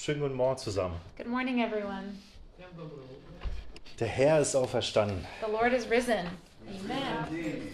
Schönen guten Morgen zusammen. Good morning, everyone. Der Herr ist auferstanden. The Lord is risen. Amen. Indeed.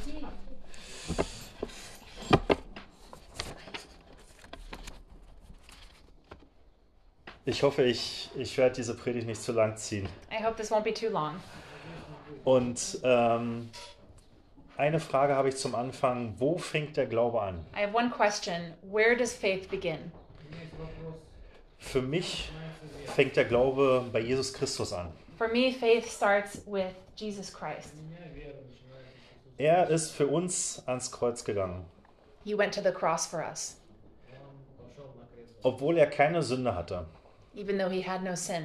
Ich hoffe, ich werde diese Predigt nicht zu lang ziehen. I hope this won't be too long. Und eine Frage habe ich zum Anfang. Wo fängt der Glaube an? I have one question. Where does faith begin? Für mich fängt der Glaube bei Jesus Christus an. For me, faith starts with Jesus Christ. Er ist für uns ans Kreuz gegangen, He went to the cross for us, obwohl er keine Sünde hatte. even though he had no sin.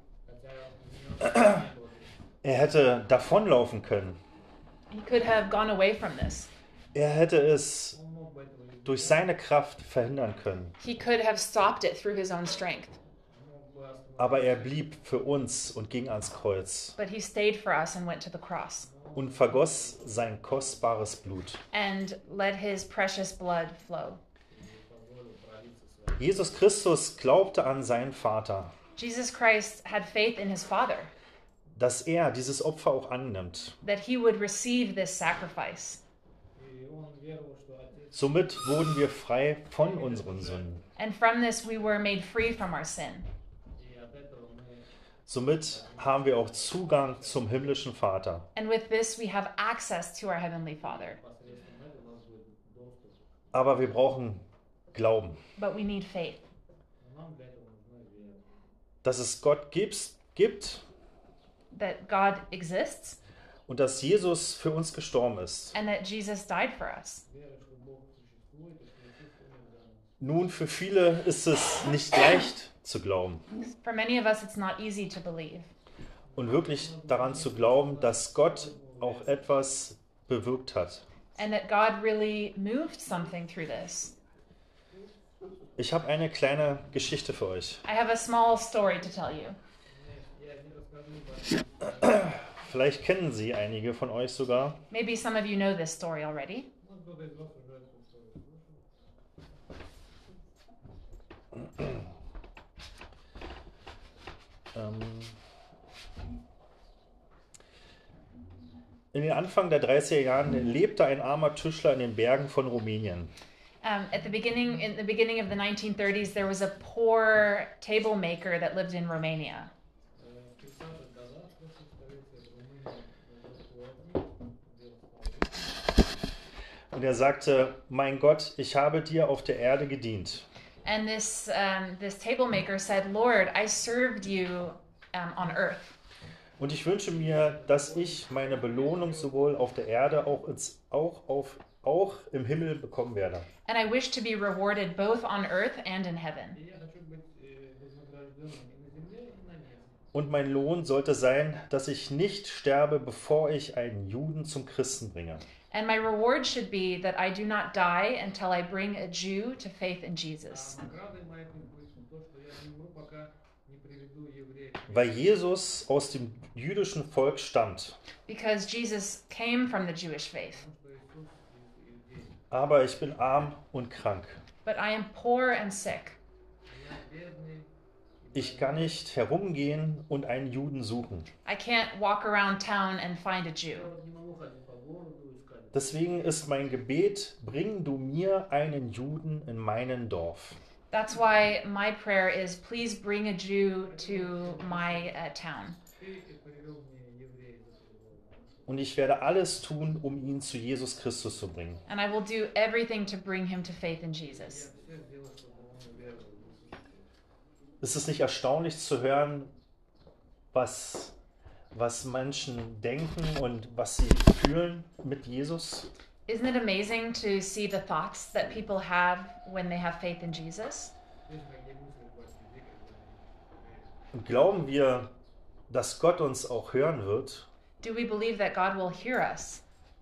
Er hätte davonlaufen können. He could have gone away from this. Er hätte es durch seine Kraft verhindern können. He could have stopped it through his own strength. Aber er blieb für uns und ging ans Kreuz But he stayed for us and went to the cross und vergoss sein kostbares Blut. and let his precious blood flow. Jesus Christus glaubte an seinen Vater, Jesus Christ had faith in his Father, dass er dieses Opfer auch annimmt. that he would receive this sacrifice. Somit wurden wir frei von unseren Sünden. And from this we were made free from our sin. Somit haben wir auch Zugang zum himmlischen Vater. And with this we have access to our Heavenly Father. Aber wir brauchen Glauben, But we need faith. dass es Gott gibt That God exists und dass Jesus für uns gestorben ist. and that Jesus died for us. Nun, für viele ist es nicht leicht zu glauben For many of us it's not easy to believe. und wirklich daran zu glauben, dass Gott auch etwas bewirkt hat. And that God really moved something through this. Ich habe eine kleine Geschichte für euch. I have a small story to tell you. Vielleicht kennen sie einige von euch sogar. Maybe some of you know this story already. In den Anfang der 30er Jahren lebte ein armer Tischler in den Bergen von Rumänien. In the beginning of the 1930s, there was a poor table maker that lived in Romania. Und er sagte, mein Gott, ich habe dir auf der Erde gedient. And this table maker said, Lord, I served you on earth. Und ich wünsche mir, dass ich meine Belohnung sowohl auf der Erde auch im Himmel bekommen werde. And I wish to be rewarded both on earth and in heaven. Und mein Lohn sollte sein, dass ich nicht sterbe, bevor ich einen Juden zum Christen bringe. And my reward should be that I do not die until I bring a Jew to faith in Jesus. Weil Jesus aus dem jüdischen Volk stammt. Because Jesus came from the Jewish faith. Aber ich bin arm und krank. But I am poor and sick. Ich kann nicht herumgehen und einen Juden suchen. I can't walk around town and find a Jew. Deswegen ist mein Gebet, bring du mir einen Juden in meinen Dorf. That's why my prayer is, please bring a Jew to my town. Und ich werde alles tun, um ihn zu Jesus Christus zu bringen. And I will do everything to bring him to faith in Jesus. Ist es nicht erstaunlich zu hören, was Menschen denken und was sie fühlen mit Jesus? Isn't it amazing to see the thoughts that people have when they have faith in Jesus? Und glauben wir, dass Gott uns auch hören wird? Do we believe that God will hear us?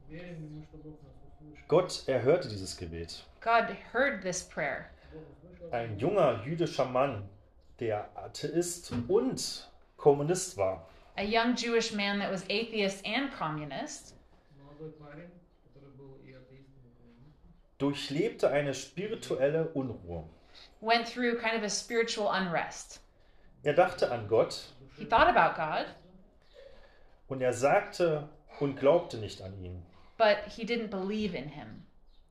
Gott erhörte dieses Gebet. God heard this prayer. Ein junger jüdischer Mann, der Atheist und Kommunist war, A young Jewish man that was atheist and communist durchlebte eine spirituelle Unruhe. went through kind of a spiritual unrest. Er dachte an Gott He thought about God, und er sagte und glaubte nicht an ihn. but he didn't believe in him.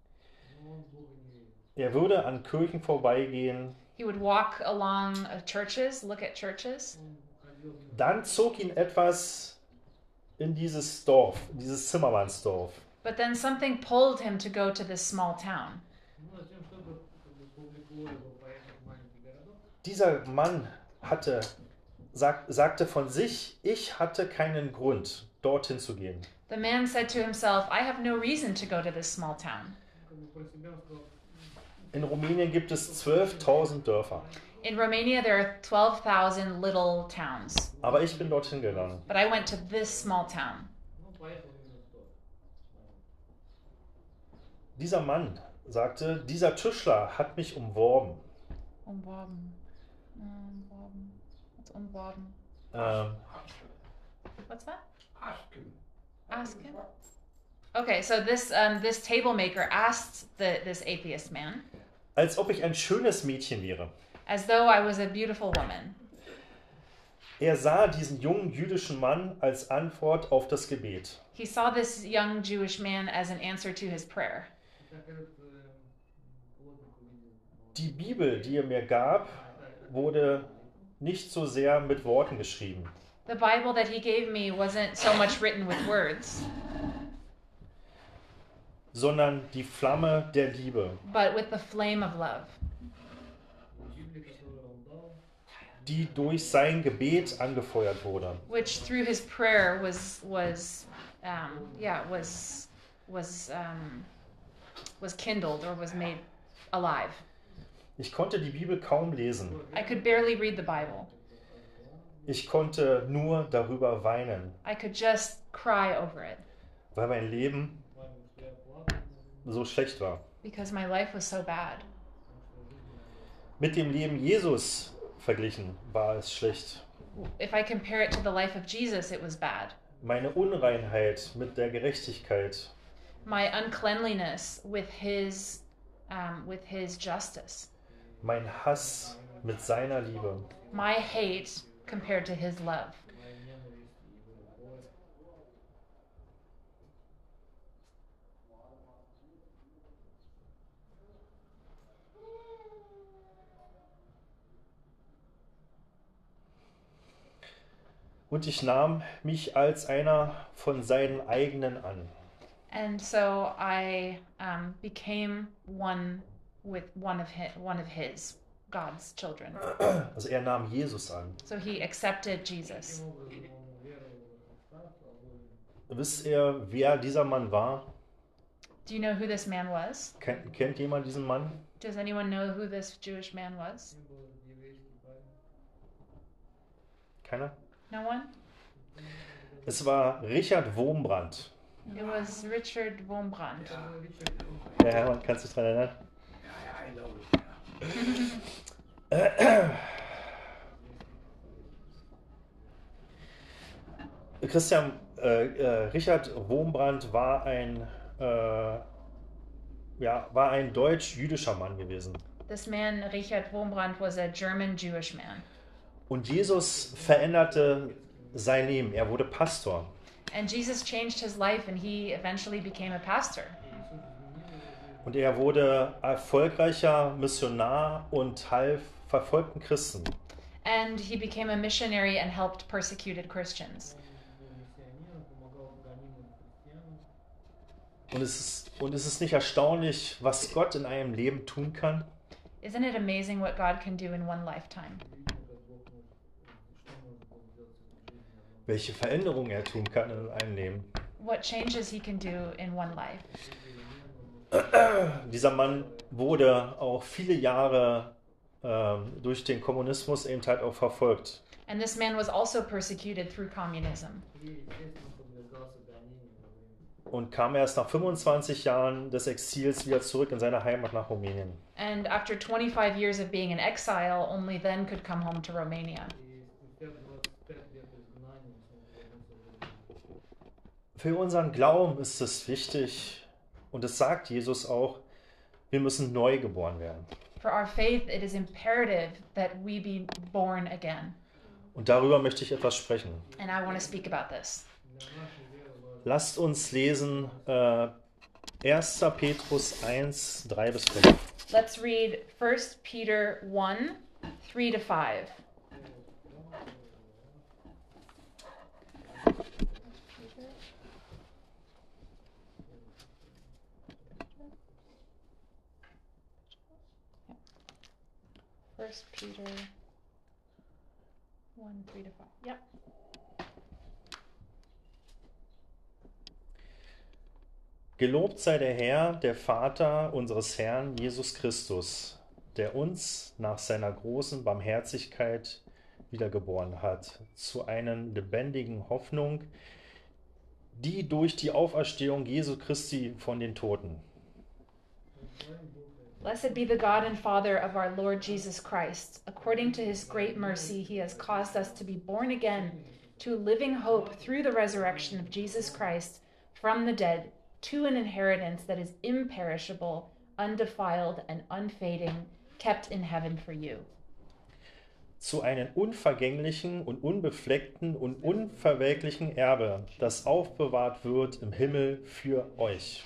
Er würde an Kirchen vorbeigehen, He would walk along churches, look at churches. dann zog ihn etwas in dieses Dorf, dieses Zimmermannsdorf. But then something pulled him to go to this small town. Dieser Mann sagte von sich, ich hatte keinen Grund, dorthin zu gehen. The man said to himself, I have no reason to go to this small town. In Rumänien gibt es 12.000 Dörfer, In Romania, there are 12,000 little towns, aber ich bin dorthin gegangen. but I went to this small town. Dieser Mann sagte, dieser Tischler hat mich umworben. Umworben. Umworben. What's umworben? Ähm, What's that? Asken. Ask him. Okay, so this table maker asked this atheist man, als ob ich ein schönes Mädchen wäre. as though I was a beautiful woman. Er sah diesen jungen jüdischen Mann als Antwort auf das Gebet. He saw this young Jewish man as an answer to his prayer. Die Bibel, die er mir gab, wurde nicht so sehr mit Worten geschrieben, The Bible that he gave me wasn't so much written with words, sondern die Flamme der Liebe, but with the flame of love, die durch sein Gebet angefeuert wurde. which through his prayer was kindled or was made alive. Ich konnte die Bibel kaum lesen. I could barely read the Bible. Ich konnte nur darüber weinen, I could just cry over it weil mein Leben so schlecht war. because my life was so bad. Mit dem Leben Jesus verglichen war es schlecht. If I compare it to the life of Jesus, it was bad. Meine Unreinheit mit der Gerechtigkeit, My uncleanliness with his justice. mein Hass mit seiner Liebe. My hate compared to his love. Und ich nahm mich als einer von seinen eigenen an. And so I became one with one of his, God's children. Also er nahm Jesus an. So he accepted Jesus. Wisst ihr, wer dieser Mann war? Do you know who this man was? Kennt jemand diesen Mann? Does anyone know who this Jewish man was? Keiner? No one? Es war Richard Wurmbrand. It was Richard Wurmbrand. Ja, Hermann, kannst du dich daran erinnern? Christian, Richard Wurmbrand war ein deutsch-jüdischer Mann gewesen. This man, Richard Wurmbrand, was a German Jewish man. Und Jesus veränderte sein Leben. Er wurde Pastor. And Jesus changed his life and he eventually became a pastor. Und er wurde erfolgreicher Missionar und half verfolgten Christen. And he became a missionary and helped persecuted Christians. Und es ist nicht erstaunlich, was Gott in einem Leben tun kann? Isn't it amazing what God can do in one lifetime? Welche Veränderungen er tun kann in einem Leben. What changes he can do in one life? Dieser Mann wurde auch viele Jahre durch den Kommunismus eben halt auch verfolgt. And this man was also persecuted through communism. Und kam erst nach 25 Jahren des Exils wieder zurück in seine Heimat nach Rumänien. And after 25 years of being in exile, only then could come home to Romania. Für unseren Glauben ist es wichtig, und es sagt Jesus auch, wir müssen neu geboren werden. For our faith, it is imperative that we be born again. Und darüber möchte ich etwas sprechen. And I want to speak about this. Lasst uns lesen 1. Petrus 1, 3 bis 5. Let's read 1 Peter 1, 3 to 5. First Peter 1, 3 to 5. Yep. Gelobt sei der Herr, der Vater unseres Herrn Jesus Christus, der uns nach seiner großen Barmherzigkeit wiedergeboren hat, zu einer lebendigen Hoffnung, die durch die Auferstehung Jesu Christi von den Toten. Blessed be the God and Father of our Lord Jesus Christ. According to his great mercy, he has caused us to be born again to a living hope through the resurrection of Jesus Christ from the dead, to an inheritance that is imperishable, undefiled, and unfading, kept in heaven for you. Zu einem unvergänglichen und unbefleckten und unverwelklichen Erbe, das aufbewahrt wird im Himmel für euch.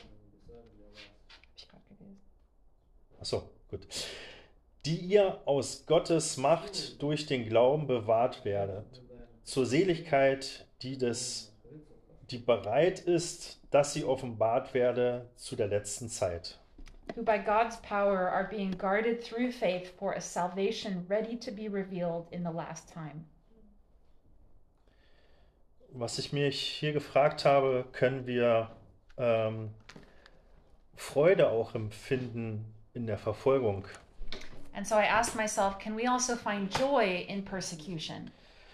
Achso, gut. Die ihr aus Gottes Macht durch den Glauben bewahrt werdet, zur Seligkeit, die bereit ist, dass sie offenbart werde zu der letzten Zeit. Who by God's power are being guarded through faith for a salvation ready to be revealed in the last time. Was ich mich hier gefragt habe, können wir Freude auch empfinden in der Verfolgung? And so I asked myself, can we also find joy in persecution?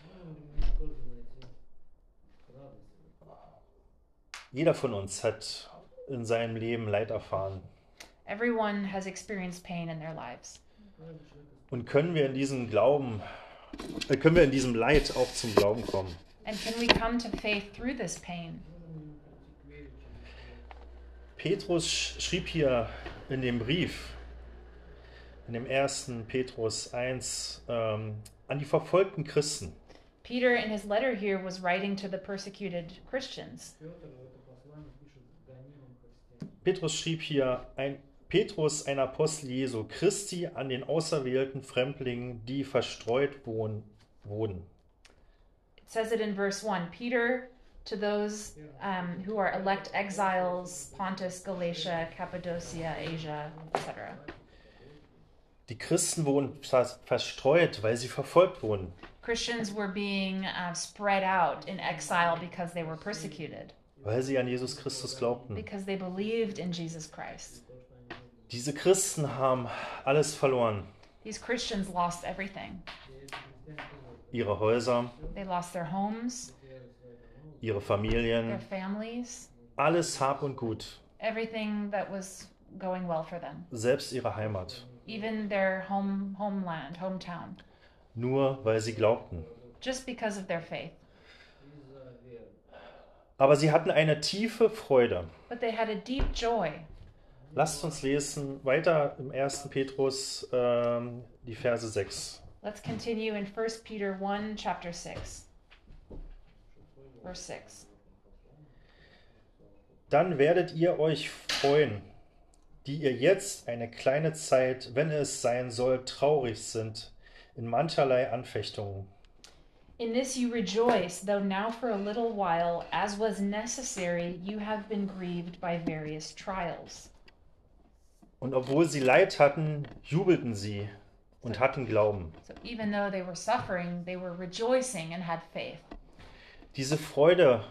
Jeder von uns hat in seinem Leben Leid erfahren. Everyone has experienced pain in their lives. Und können wir in diesem Leid auch zum Glauben kommen? And can we come to faith through this pain? Petrus schrieb hier in dem Brief, in dem 1. Petrus 1, an die verfolgten Christen. Peter in his letter here was writing to the persecuted Christians. Petrus schrieb hier, Petrus, ein Apostel Jesu Christi, an den auserwählten Fremdlingen, die verstreut wurden. It says it in verse 1. Peter, to those who are elect exiles, Pontus, Galatia, Cappadocia, Asia, etc. Die Christen wurden verstreut, weil sie verfolgt wurden. Christians were being spread out in exile because they were persecuted, Weil sie an Jesus Christus glaubten. because they believed in Jesus Christ. Diese Christen haben alles verloren. These Christians lost everything. Ihre Häuser, They lost their homes, ihre their Familien, families, alles Hab und Gut, everything that was going well for them, selbst ihre Heimat. even their homeland, hometown, Nur weil sie glaubten. just because of their faith. Aber sie hatten eine tiefe Freude. But they had a deep joy. Lasst uns lesen weiter im 1. Petrus die Verse 6. Let's continue in 1 Peter 1, chapter 6. Verse 6. Dann werdet ihr euch freuen, die ihr jetzt eine kleine Zeit, wenn es sein soll, traurig sind, in mancherlei Anfechtungen. In this you rejoice, though now for a little while, as was necessary, you have been grieved by various trials. Und obwohl sie Leid hatten, jubelten sie und hatten Glauben. So even though they were suffering, they were rejoicing and had faith. Diese Freude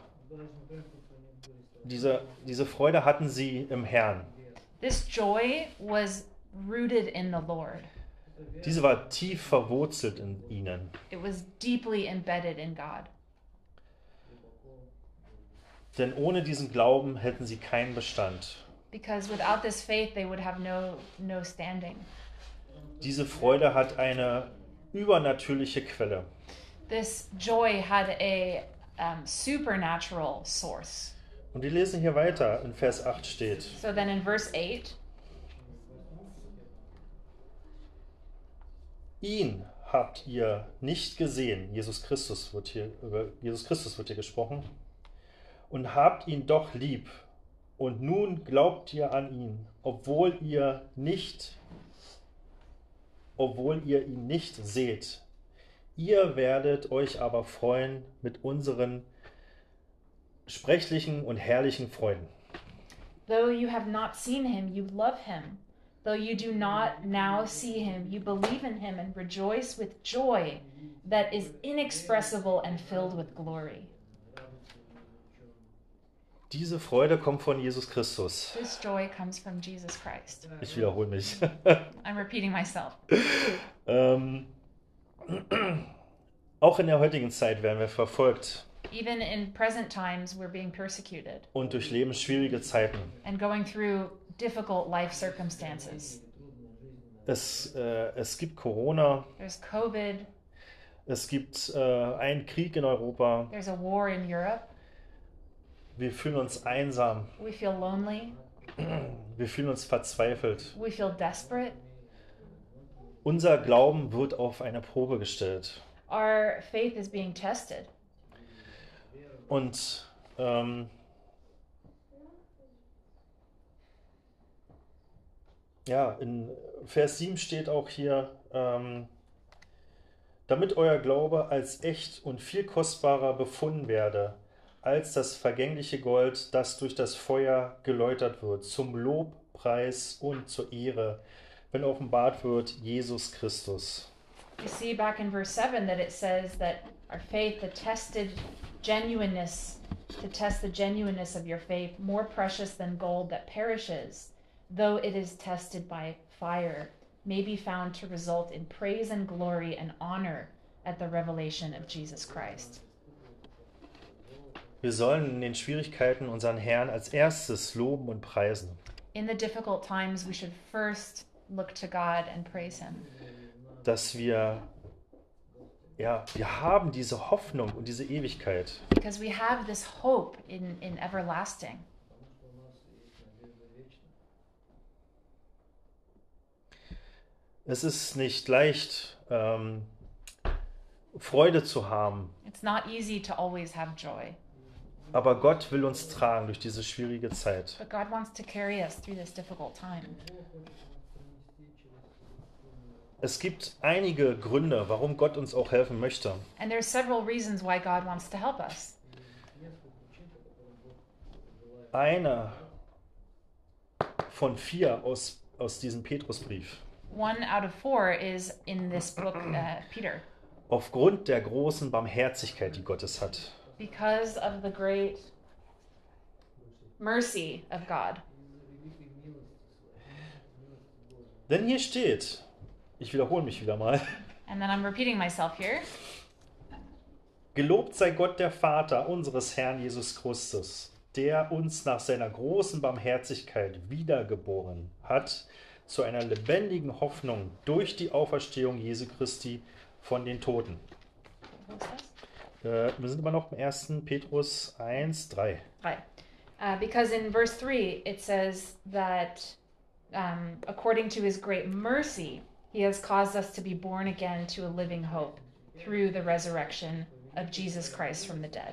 hatten sie im Herrn. This joy was rooted in the Lord. Diese war tief verwurzelt in ihnen. It was deeply embedded in God. Denn ohne diesen Glauben hätten sie keinen Bestand. Because without this faith, they would have no standing. Diese Freude hat eine übernatürliche Quelle. This joy had a supernatural source. Und wir lesen hier weiter, in Vers 8 steht: So then in verse 8, Ihn habt ihr nicht gesehen, über Jesus Christus wird hier gesprochen, und habt ihn doch lieb. Und nun glaubt ihr an ihn, obwohl ihr ihn nicht seht. Ihr werdet euch aber freuen mit unseren sprechlichen und herrlichen Freuden. Though you have not seen him, you love him. Though you do not now see him, you believe in him and rejoice with joy that is inexpressible and filled with glory. Diese Freude kommt von Jesus Christus. This joy comes from Jesus Christ. Ich wiederhole mich. I'm repeating myself. Auch in der heutigen Zeit werden wir verfolgt Even in present times, we're being persecuted und durchleben schwierige Zeiten. and going through difficult life circumstances. Es gibt Corona, There's COVID, es gibt einen Krieg in Europa. there's a war in Europe. Wir fühlen uns einsam, We feel lonely, wir fühlen uns verzweifelt. we feel desperate. Unser Glauben wird auf eine Probe gestellt. Our faith is being tested. Und ja, in Vers 7 steht auch hier, damit euer Glaube als echt und viel kostbarer befunden werde, als das vergängliche Gold, das durch das Feuer geläutert wird, zum Lob, Preis und zur Ehre, wenn offenbart wird Jesus Christus. You see back in verse 7 that it says that our faith, to test the genuineness of your faith, more precious than gold that perishes, though it is tested by fire, may be found to result in praise and glory and honor at the revelation of Jesus Christ. Wir sollen in den Schwierigkeiten unseren Herrn als erstes loben und preisen. In the difficult times, we should first look to God and praise him. Dass wir haben diese Hoffnung und diese Ewigkeit. Because we have this hope in everlasting. Es ist nicht leicht, Freude zu haben, It's not easy to always have joy, aber Gott will uns tragen durch diese schwierige Zeit. but God wants to carry us through this difficult time. Es gibt einige Gründe, warum Gott uns auch helfen möchte. And there's several reasons why God wants to help us. Einer von 4 aus diesem Petrusbrief. 1 out of 4 is in this book, Peter. Aufgrund der großen Barmherzigkeit, die Gottes hat. Because of the great mercy of God. Denn hier steht, ich wiederhole mich wieder mal, And then I'm repeating myself here. gelobt sei Gott der Vater unseres Herrn Jesus Christus, der uns nach seiner großen Barmherzigkeit wiedergeboren hat zu einer lebendigen Hoffnung durch die Auferstehung Jesu Christi von den Toten. What was this? Wir sind immer noch im 1. Petrus 1, 3. Right. Because in verse 3 it says that according to his great mercy, he has caused us to be born again to a living hope through the resurrection of Jesus Christ from the dead.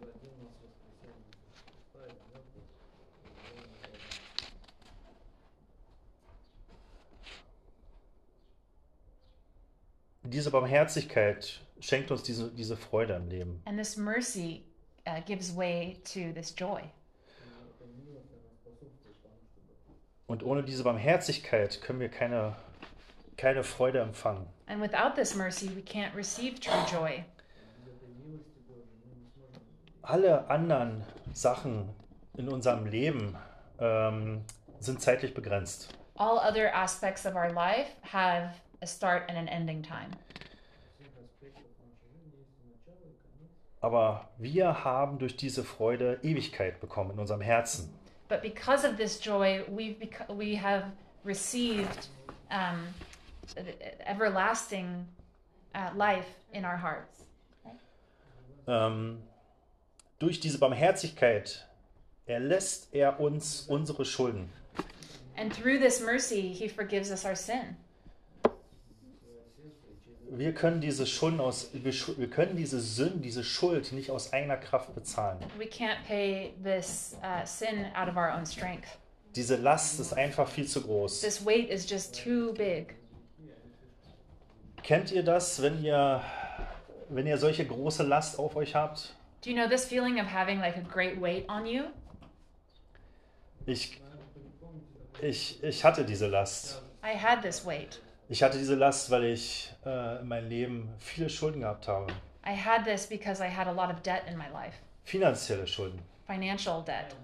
Diese Barmherzigkeit schenkt uns diese Freude im Leben. And this mercy gives way to this joy. Und ohne diese Barmherzigkeit können wir keine Freude empfangen. And without this mercy, we can't receive true joy. Alle anderen Sachen in unserem Leben sind zeitlich begrenzt. All other aspects of our life have a start and an ending time. Aber wir haben durch diese Freude Ewigkeit bekommen in unserem Herzen. But because of this joy, we have received everlasting life in our hearts. Durch diese Barmherzigkeit erlässt er uns unsere Schulden. And through this mercy, he forgives us our sin. wir können diese Schulden wir können diese Sünden, diese Schuld nicht aus eigener Kraft bezahlen. We can't pay this sin out of our own strength. Diese Last ist einfach viel zu groß. This weight is just too big. Kennt ihr das, wenn ihr solche große Last auf euch habt? Do you know this feeling of having like a great weight on you? Ich hatte diese Last. I had this weight. Ich hatte diese Last, weil ich in meinem Leben viele Schulden gehabt habe. I had this because I had a lot of debt in my life. Finanzielle Schulden. Financial debt.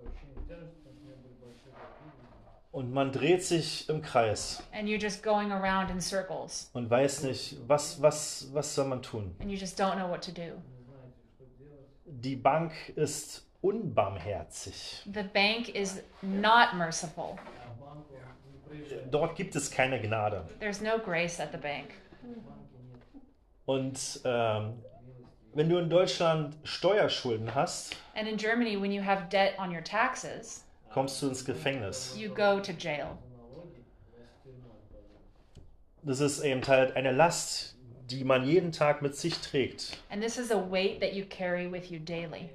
Und man dreht sich im Kreis And you're just going around in circles. und weiß nicht, was soll man tun. And you just don't know what to do. Die Bank ist unbarmherzig. The bank is not merciful. Dort gibt es keine Gnade. There's no grace at the bank. Und wenn du in Deutschland Steuerschulden hast, And in Germany, when you have debt on your taxes, kommst du ins Gefängnis. you go to jail. Das ist eben halt eine Last, die man jeden Tag mit sich trägt. And this is a weight that you carry with you daily.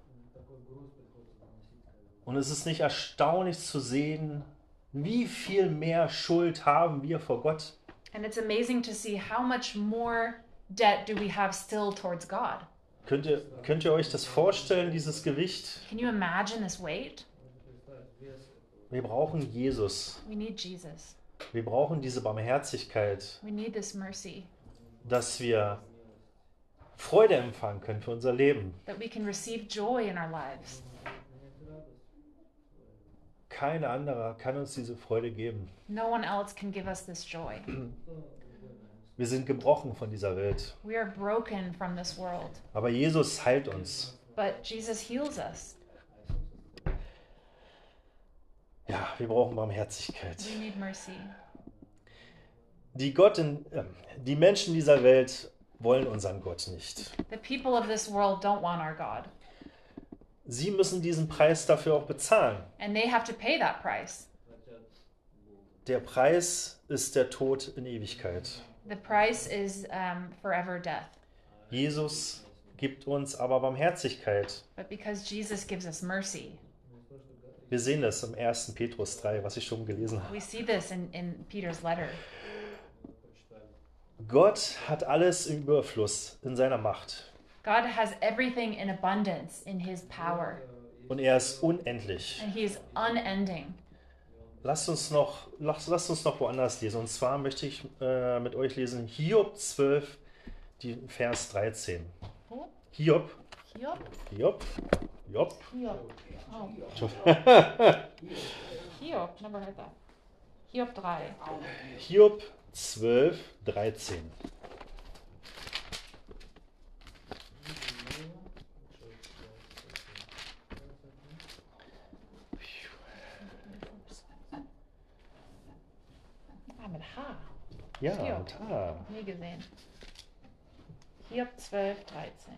Und es ist nicht erstaunlich zu sehen, wie viel mehr Schuld haben wir vor Gott. And it's amazing to see how much more debt do we have still towards God. Könnt ihr euch das vorstellen, dieses Gewicht? Can you imagine this weight? Wir brauchen Jesus. We need Jesus. Wir brauchen diese Barmherzigkeit, We need this mercy dass wir Freude empfangen können für unser Leben. that we can receive joy in our lives. Kein anderer kann uns diese Freude geben. No one else can give us this joy. Wir sind gebrochen von dieser Welt. We are broken from this world, Aber Jesus heilt uns. but Jesus heals us. Ja, wir brauchen Barmherzigkeit. We need mercy. Die Menschen dieser Welt wollen unseren Gott nicht. The people of this world don't want our God, Sie müssen diesen Preis dafür auch bezahlen. and they have to pay that price. Der Preis ist der Tod in Ewigkeit. The price is forever death. Jesus gibt uns aber Barmherzigkeit. But because Jesus gives us mercy, Wir sehen das im 1. Petrus 3, was ich schon gelesen habe. we see this in Peter's letter. Gott hat alles im Überfluss in seiner Macht. God has everything in abundance in his power, Und er ist unendlich. and he is unending. Lasst uns noch woanders lesen. Und zwar möchte ich mit euch lesen Hiob 12, die Vers 13. Who? Hiob. Hiob? Hiob. Hiob. Hiob. Oh, Hiob. Never heard that. Hiob 3. Hiob 12, 13. Mit H. Ja, Hiob. mit H. Nie gesehen. Hiob 12, 13.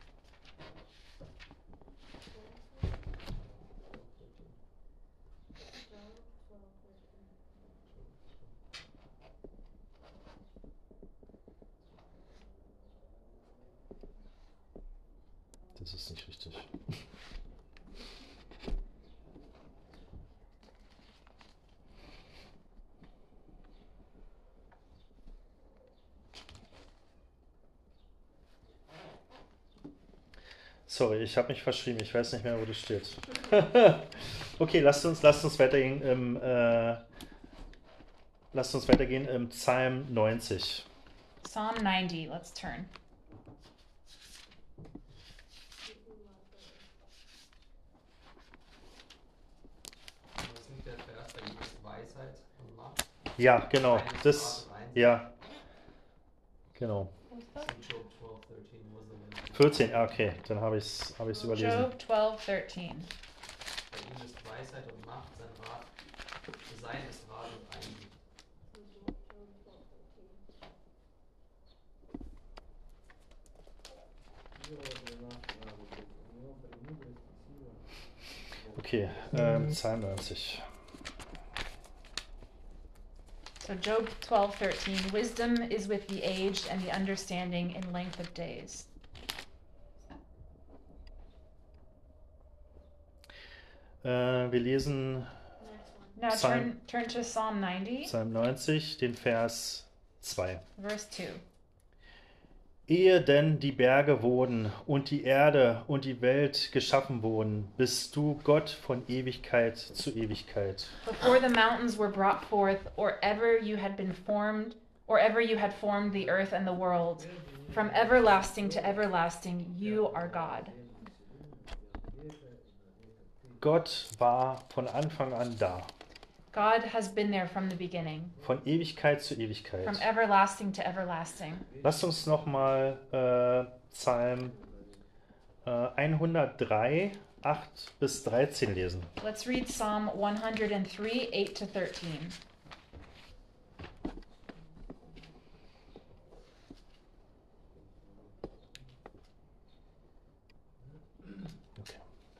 Das ist nicht richtig. Sorry, ich habe mich verschrieben. Ich weiß nicht mehr, wo das steht. Okay, lasst uns weitergehen im Psalm 90. Psalm 90, let's turn. Das ist nicht der Vers, da gibt es Weisheit und Macht. Ja, genau. Das, ja. Genau. Job 12:13 was the wisdom. 14, okay, dann habe ich es überlesen. Job 12, 13. Bei ihm ist Weisheit und Macht, sein ist Rat und Einsicht. Okay, Psalm 90. So Job 12:13, wisdom is with the aged and the understanding in length of days. Wir lesen Now Psalm- turn to Psalm 90, Psalm 90, den Vers 2. verse 2. Ehe denn die Berge wurden und die Erde und die Welt geschaffen wurden, bist du Gott von Ewigkeit zu Ewigkeit. Before the mountains were brought forth, or ever you had formed the earth and the world, from everlasting to everlasting, you are God. Gott war von Anfang an da, God has been there from the beginning, von Ewigkeit zu Ewigkeit. from everlasting to everlasting. Lasst uns nochmal Psalm 103, 8 bis 13 lesen. Let's read Psalm 103, 8 to 13. Okay.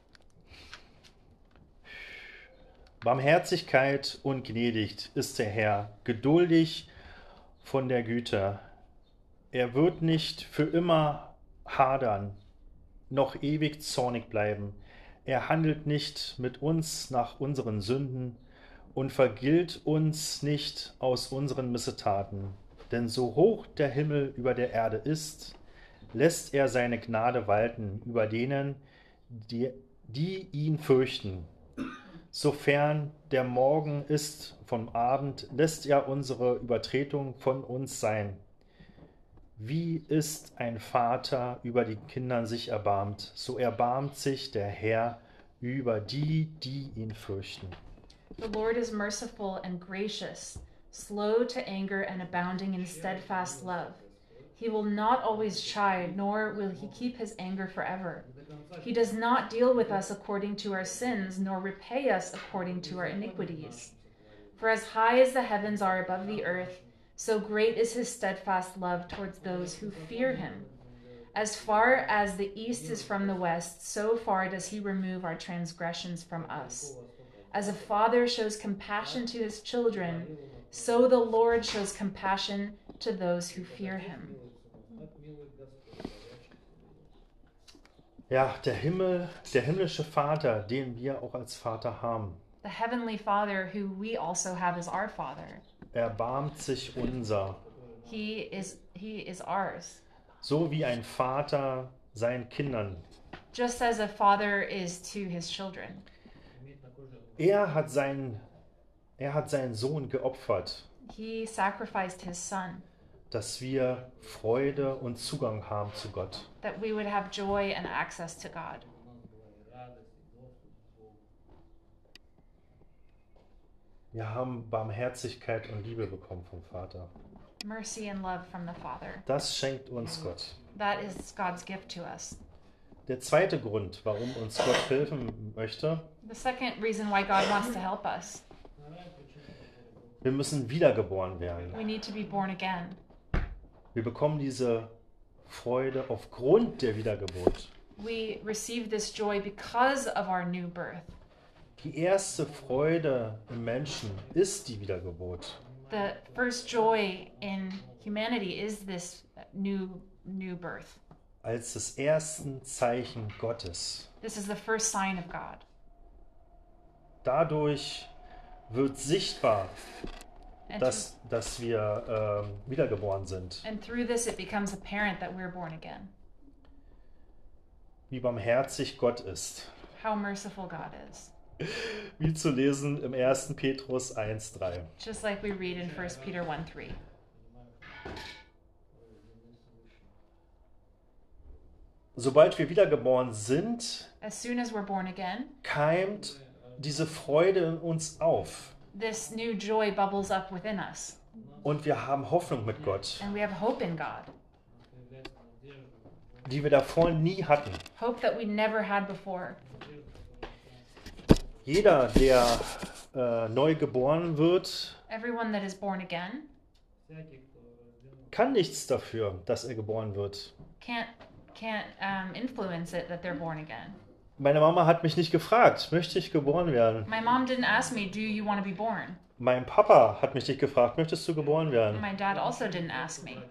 Barmherzigkeit und gnädig ist der Herr, geduldig von der Güte. Er wird nicht für immer hadern, noch ewig zornig bleiben. Er handelt nicht mit uns nach unseren Sünden und vergilt uns nicht aus unseren Missetaten. Denn so hoch der Himmel über der Erde ist, lässt er seine Gnade walten über denen, die ihn fürchten. Sofern der Morgen ist vom Abend, lässt er unsere Übertretung von uns sein. Wie ist ein Vater über die Kinder sich erbarmt, so erbarmt sich der Herr über die, die ihn fürchten. The Lord is merciful and gracious, slow to anger and abounding in steadfast love. He will not always chide, nor will he keep his anger forever. He does not deal with us according to our sins, nor repay us according to our iniquities. For as high as the heavens are above the earth, so great is his steadfast love towards those who fear him. As far as the east is from the west, so far does he remove our transgressions from us. As a father shows compassion to his children, so the Lord shows compassion to those who fear him. Ja, der himmlische Vater, den wir auch als Vater haben, The heavenly Father, who we also have as our Father, erbarmt sich unser, he is ours. so wie ein Vater seinen Kindern. Just as a father is to his children. Er hat seinen Sohn geopfert, He sacrificed his son, dass wir Freude und Zugang haben zu Gott. that we would have joy and access to God. Wir haben Barmherzigkeit und Liebe bekommen vom Vater. Mercy and love from the Father. Das schenkt uns Gott. That is God's gift to us. Der zweite Grund, warum uns Gott helfen möchte, The second reason why God wants to help us, wir müssen wiedergeboren werden. we need to be born again. Wir bekommen diese Freude aufgrund der Wiedergeburt. We receive this joy because of our new birth. Die erste Freude im Menschen ist die Wiedergeburt. The first joy in humanity is this new birth. Als das erste Zeichen Gottes. This is the first sign of God. Dadurch wird sichtbar, And, dass wir wiedergeboren sind. and through this it becomes apparent that we're born again. Wie barmherzig Gott ist. How merciful God is. Wie zu lesen im 1. Petrus 1,3. Just like we read in 1 Peter 1:3. Sobald wir wiedergeboren sind, As soon as we're born again, keimt diese Freude in uns auf. this new joy bubbles up within us, Und wir haben Hoffnung mit Gott, and we have hope in God. die wir davor nie hatten. Hope that we never had before. Jeder, der neu geboren wird, Everyone that is born again kann nichts dafür, dass er geboren wird. can't influence it that they're born again. Meine Mama hat mich nicht gefragt, möchte ich geboren werden? My mom didn't ask me, do you want to be born? Mein Papa hat mich nicht gefragt, möchtest du geboren werden? My dad also didn't ask me.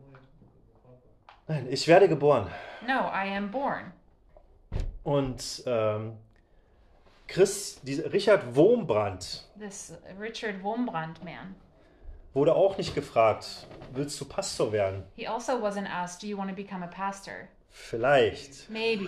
Nein, ich werde geboren. No, I am born. Und Richard Wurmbrand This Richard Wurmbrand man, wurde auch nicht gefragt, willst du Pastor werden? he also wasn't asked, do you want to become a pastor? Vielleicht. Maybe.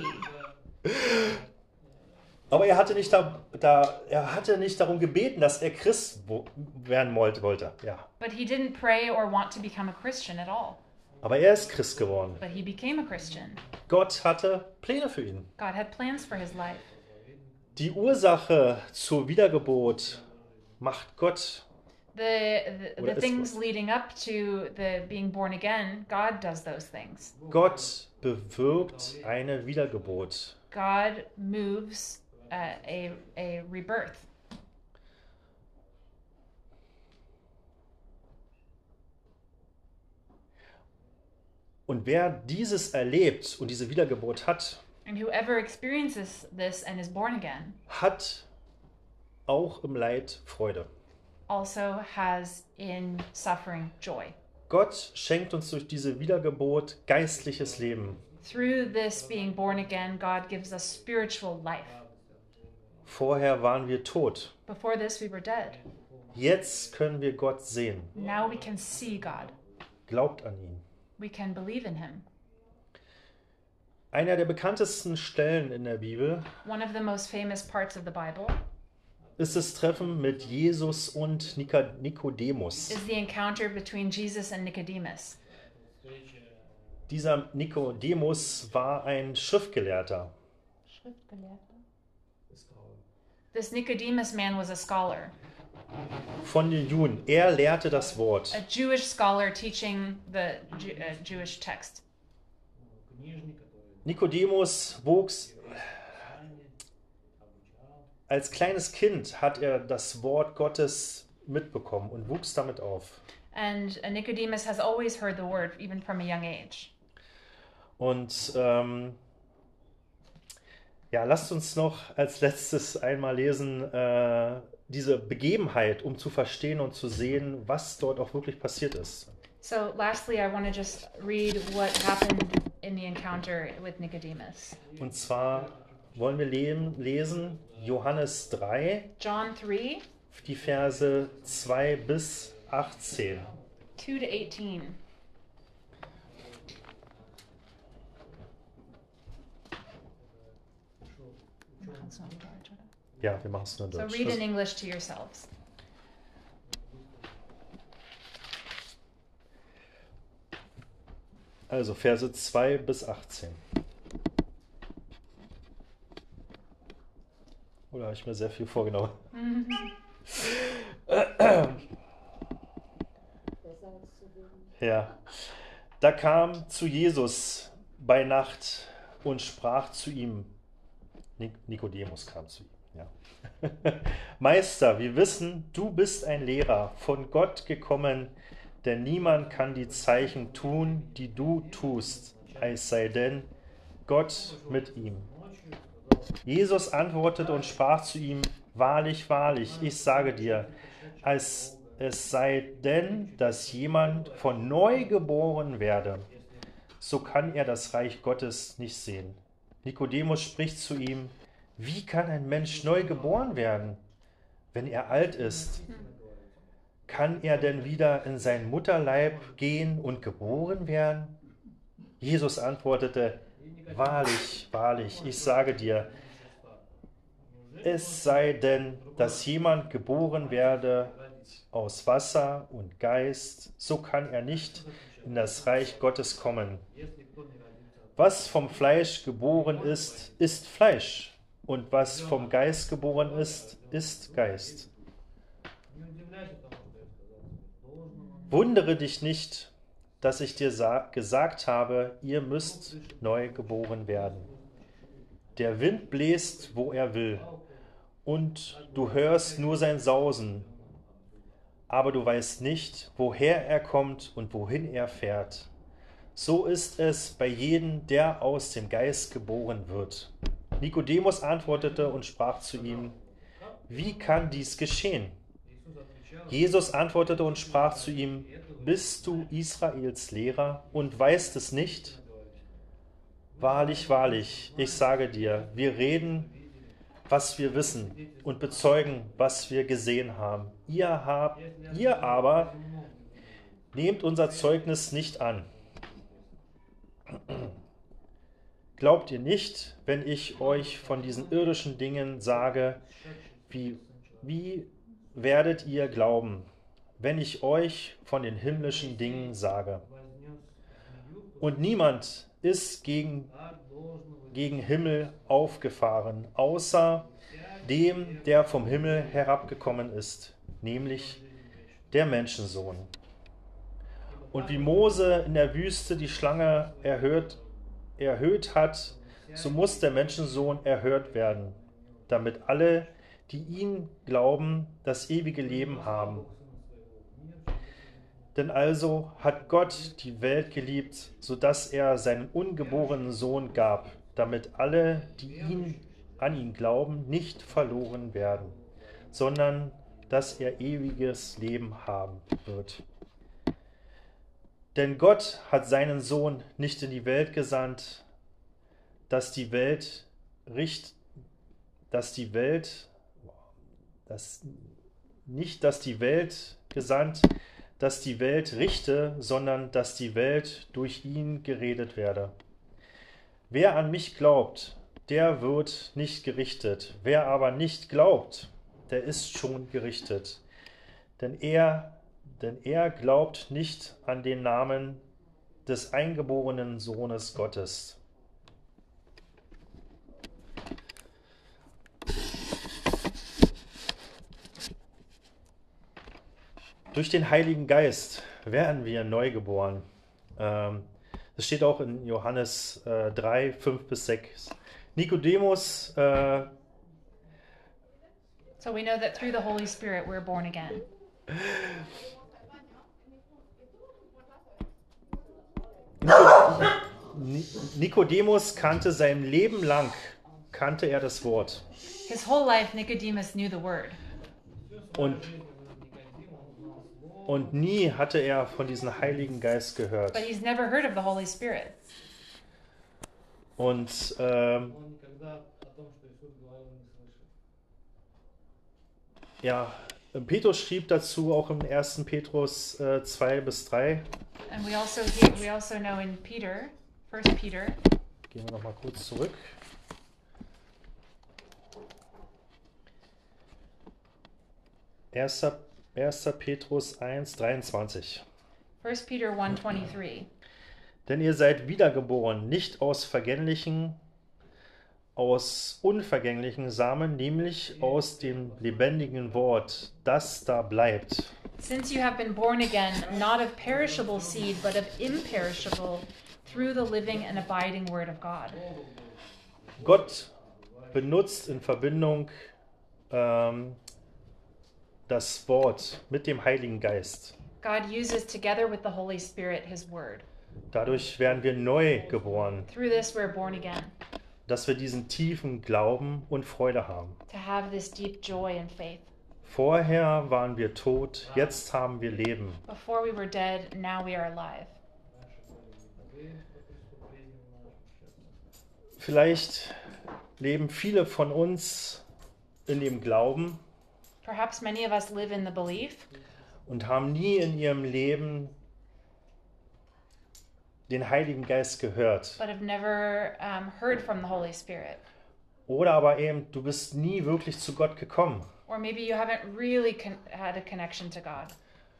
Aber er hatte nicht darum gebeten, dass er Christ werden wollte. Ja. But he didn't pray or want to become a Christian at all. Aber er ist Christ geworden. But he became a Christian. Gott hatte Pläne für ihn. God had plans for his life. Die Ursache zur Wiedergeburt macht Gott. The things leading up to the being born again, God does those things. Gott bewirkt eine Wiedergeburt. God moves a rebirth. Und wer dieses erlebt und diese Wiedergeburt hat, And whoever experiences this and is born again hat auch im Leid Freude. also has in suffering joy. Gott schenkt uns durch diese Wiedergeburt geistliches Leben. Through this being born again, God gives us spiritual life. Vorher waren wir tot. Before this, we were dead. Jetzt können wir Gott sehen. Now we can see God. Glaubt an ihn. We can believe in him. Einer der bekanntesten Stellen in der Bibel One of the most famous parts of the Bible ist das Treffen mit Jesus und Nikodemus. is the encounter between Jesus and Nicodemus. Dieser Nikodemus war ein Schriftgelehrter. This Nicodemus man was a scholar, Von den Juden. Er lehrte das Wort. a Jewish scholar teaching the Jewish text. Nikodemus wuchs als kleines Kind, hat er das Wort Gottes mitbekommen und wuchs damit auf. And Nicodemus has always heard the word, even from a young age. Und ja, lasst uns noch als letztes einmal lesen, diese Begebenheit, um zu verstehen und zu sehen, was dort auch wirklich passiert ist. So lastly, I want to just read what happened in the encounter with Nicodemus. Und zwar wollen wir lesen Johannes 3, John 3, die Verse 2 bis 18. 2 to 18. Ja, wir machen es nur in So Deutsch. read in English to yourselves. Also Verse 2 bis 18. Oder habe ich mir sehr viel vorgenommen? Ja. Da kam zu Jesus bei Nacht und sprach zu ihm, Nikodemus kam zu ihm, ja. Meister, wir wissen, du bist ein Lehrer, von Gott gekommen, denn niemand kann die Zeichen tun, die du tust, es sei denn Gott mit ihm. Jesus antwortete und sprach zu ihm, wahrlich, wahrlich, ich sage dir, es sei denn, dass jemand von neu geboren werde, so kann er das Reich Gottes nicht sehen. Nikodemus spricht zu ihm, wie kann ein Mensch neu geboren werden, wenn er alt ist? Kann er denn wieder in sein Mutterleib gehen und geboren werden? Jesus antwortete, wahrlich, wahrlich, ich sage dir, es sei denn, dass jemand geboren werde aus Wasser und Geist, so kann er nicht in das Reich Gottes kommen. Was vom Fleisch geboren ist, ist Fleisch, und was vom Geist geboren ist, ist Geist. Wundere dich nicht, dass ich dir gesagt habe, ihr müsst neu geboren werden. Der Wind bläst, wo er will, und du hörst nur sein Sausen, aber du weißt nicht, woher er kommt und wohin er fährt. So ist es bei jedem, der aus dem Geist geboren wird. Nikodemus antwortete und sprach zu ihm: Wie kann dies geschehen? Jesus antwortete und sprach zu ihm: Bist du Israels Lehrer und weißt es nicht? Wahrlich, wahrlich, ich sage dir, wir reden, was wir wissen und bezeugen, was wir gesehen haben. Ihr aber nehmt unser Zeugnis nicht an. Glaubt ihr nicht, wenn ich euch von diesen irdischen Dingen sage, wie werdet ihr glauben, wenn ich euch von den himmlischen Dingen sage? Und niemand ist gegen Himmel aufgefahren, außer dem, der vom Himmel herabgekommen ist, nämlich der Menschensohn. Und wie Mose in der Wüste die Schlange erhöht hat, so muss der Menschensohn erhört werden, damit alle, die ihn glauben, das ewige Leben haben. Denn also hat Gott die Welt geliebt, so dass er seinen ungeborenen Sohn gab, damit alle, die an ihn glauben, nicht verloren werden, sondern dass er ewiges Leben haben wird. Denn Gott hat seinen Sohn nicht in die Welt gesandt, dass die Welt richte, sondern dass die Welt durch ihn gerettet werde. Wer an mich glaubt, der wird nicht gerichtet. Wer aber nicht glaubt, der ist schon gerichtet. Denn er glaubt nicht an den Namen des eingeborenen Sohnes Gottes. Durch den Heiligen Geist werden wir neu geboren. Das steht auch in Johannes 3, 5-6. Nikodemus. So we know that through the Holy Spirit we're born again. Nikodemus kannte sein Leben lang das Wort. His whole life Nicodemus knew the word. Und nie hatte er von diesem Heiligen Geist gehört. But he's never heard of the Holy Spirit. Und Petrus schrieb dazu auch im 1. Petrus 2-3. And we also know in Peter, 1 Peter. Gehen wir nochmal kurz zurück. 1. Petrus 1,23. 1 Peter 1:23. Denn ihr seid wiedergeboren, nicht aus unvergänglichen Samen, nämlich aus dem lebendigen Wort, das da bleibt. Since you have been born again, not of perishable seed, but of imperishable, through the living and abiding word of God. Gott benutzt in Verbindung das Wort mit dem Heiligen Geist. God uses together with the Holy Spirit his word. Dadurch werden wir neu geboren. Through this we're born again. Dass wir diesen tiefen Glauben und Freude haben. To have this deep joy and faith. Vorher waren wir tot, jetzt haben wir Leben. Before we were dead, now we are alive. Vielleicht leben viele von uns in dem Glauben. Perhaps many of us live in the belief. Und haben nie in ihrem Leben den Heiligen Geist gehört. But have never heard from the Holy Spirit. Oder aber eben, du bist nie wirklich zu Gott gekommen. Or maybe you haven't really had a connection to God.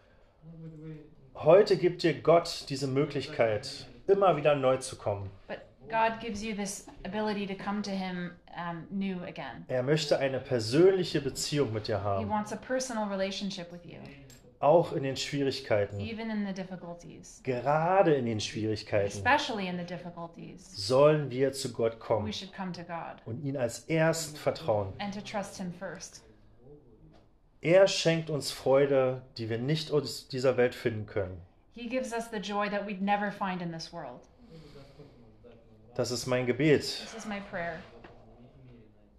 Heute gibt dir Gott diese Möglichkeit, immer wieder neu zu kommen. But God gives you this ability to come to him new again. Er möchte eine persönliche Beziehung mit dir He haben, wants a personal relationship with you, auch in den Schwierigkeiten. even in the difficulties. Gerade in den Schwierigkeiten Especially in the difficulties. sollen wir zu Gott We kommen should come to God und ihn als Ersten vertrauen. and to trust him first. Er schenkt uns Freude, die wir nicht aus dieser Welt finden können. He gives us the joy that we'd never find in this world. Das ist mein Gebet. This is my prayer.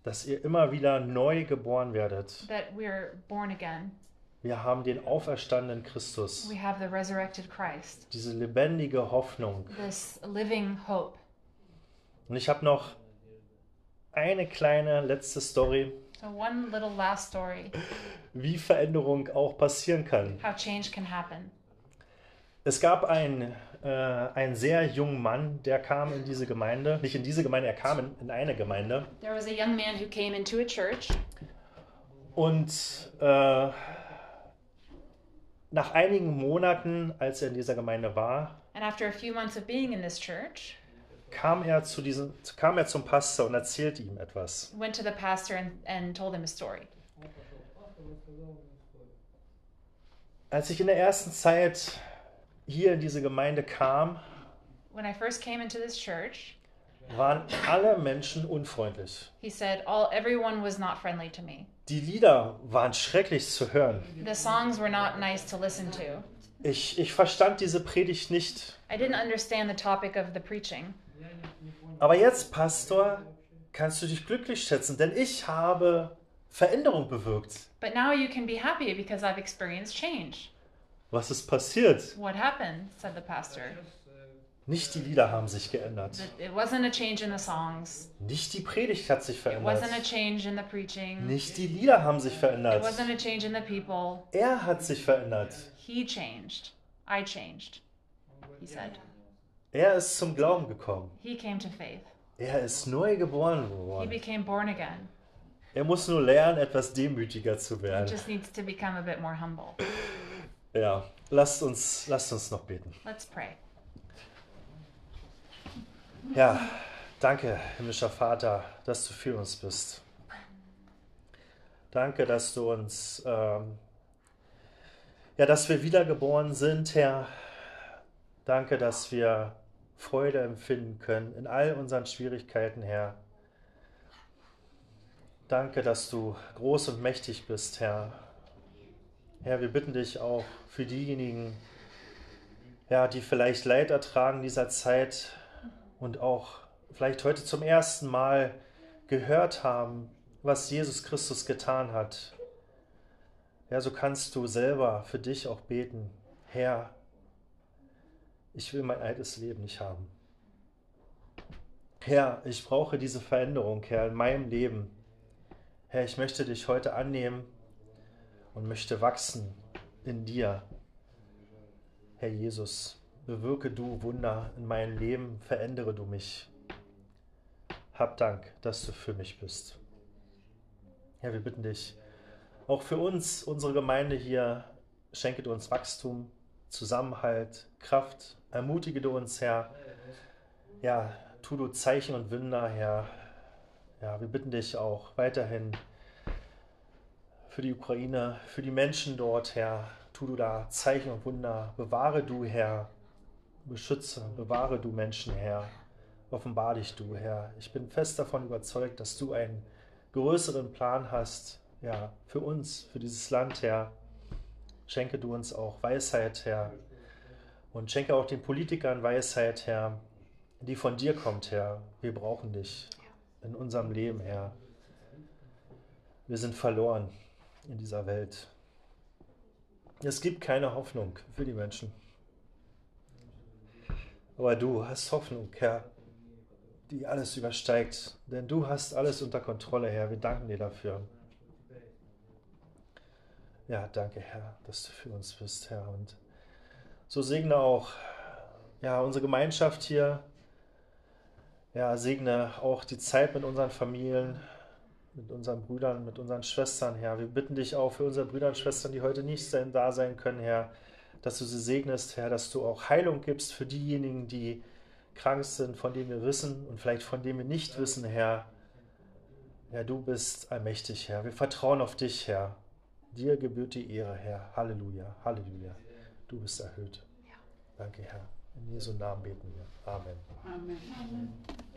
dass ihr immer wieder neu geboren werdet. that we're born again. Wir haben den auferstandenen Christus, We have the resurrected Christ, diese lebendige Hoffnung. this living hope. Und ich habe noch eine kleine letzte Story, So, one little last story wie Veränderung auch passieren kann. how change can happen. Es gab einen sehr jungen Mann, der kam in diese Gemeinde, nicht in diese Gemeinde, er kam in eine Gemeinde. There was a young man who came into a church, Und nach einigen Monaten, als er in dieser Gemeinde war, and after a few months of being in this church, kam er zum Pastor und erzählte ihm etwas. went to the pastor and told him a story. Als ich in der ersten Zeit hier in diese Gemeinde kam, When I first came into this church, waren alle Menschen unfreundlich. he said, everyone was not friendly to me. Die Lieder waren schrecklich zu hören. The songs were not nice to listen to. Ich verstand diese Predigt nicht. I didn't understand the topic of the preaching. Aber jetzt, Pastor, kannst du dich glücklich schätzen, denn ich habe Veränderung bewirkt. But now you can be happy because I've experienced change. Was ist passiert? What happened? Said the pastor. Nicht die Lieder haben sich geändert. It wasn't a change in the songs. Nicht die Predigt hat sich It verändert. wasn't a change in the preaching. Nicht die Lieder haben sich It verändert. wasn't a change in the people. Er hat sich verändert. He changed. I changed. He said. Er ist zum Glauben gekommen. He came to faith. Er ist neu geboren He worden. became born again. Er muss nur lernen, etwas demütiger zu He werden. just needs to become a bit more humble. Ja, lasst uns noch beten. Let's pray. Ja, danke, himmlischer Vater, dass du für uns bist. Danke, dass du uns, dass wir wiedergeboren sind, Herr. Danke, dass wir Freude empfinden können in all unseren Schwierigkeiten, Herr. Danke, dass du groß und mächtig bist, Herr. Herr, wir bitten dich auch für diejenigen, ja, die vielleicht Leid ertragen dieser Zeit und auch vielleicht heute zum ersten Mal gehört haben, was Jesus Christus getan hat. Ja, so kannst du selber für dich auch beten. Herr, ich will mein altes Leben nicht haben. Herr, ich brauche diese Veränderung, Herr, in meinem Leben. Herr, ich möchte dich heute annehmen und möchte wachsen in dir. Herr Jesus, bewirke du Wunder in meinem Leben, verändere du mich. Hab Dank, dass du für mich bist. Herr, wir bitten dich, auch für uns, unsere Gemeinde hier, schenke du uns Wachstum, Zusammenhalt, Kraft, ermutige du uns, Herr. Ja, tu du Zeichen und Wunder, Herr. Ja, wir bitten dich auch weiterhin für die Ukraine, für die Menschen dort, Herr. Tu du da Zeichen und Wunder. Bewahre du, Herr. Beschütze, bewahre du Menschen, Herr. Offenbar dich du, Herr. Ich bin fest davon überzeugt, dass du einen größeren Plan hast, ja, für uns, für dieses Land, Herr. Schenke du uns auch Weisheit, Herr. Und schenke auch den Politikern Weisheit, Herr, die von dir kommt, Herr. Wir brauchen dich in unserem Leben, Herr. Wir sind verloren in dieser Welt. Es gibt keine Hoffnung für die Menschen. Aber du hast Hoffnung, Herr, die alles übersteigt. Denn du hast alles unter Kontrolle, Herr. Wir danken dir dafür. Ja, danke, Herr, dass du für uns bist, Herr. Und so segne auch ja, unsere Gemeinschaft hier. Ja, segne auch die Zeit mit unseren Familien, mit unseren Brüdern, mit unseren Schwestern, Herr. Wir bitten dich auch für unsere Brüder und Schwestern, die heute nicht da sein können, Herr, dass du sie segnest, Herr, dass du auch Heilung gibst für diejenigen, die krank sind, von denen wir wissen und vielleicht von denen wir nicht wissen, Herr. Ja, du bist allmächtig, Herr. Wir vertrauen auf dich, Herr. Dir gebührt die Ehre, Herr. Halleluja, Halleluja. Du bist erhöht. Danke, Herr. In Jesu Namen beten wir. Amen. Amen.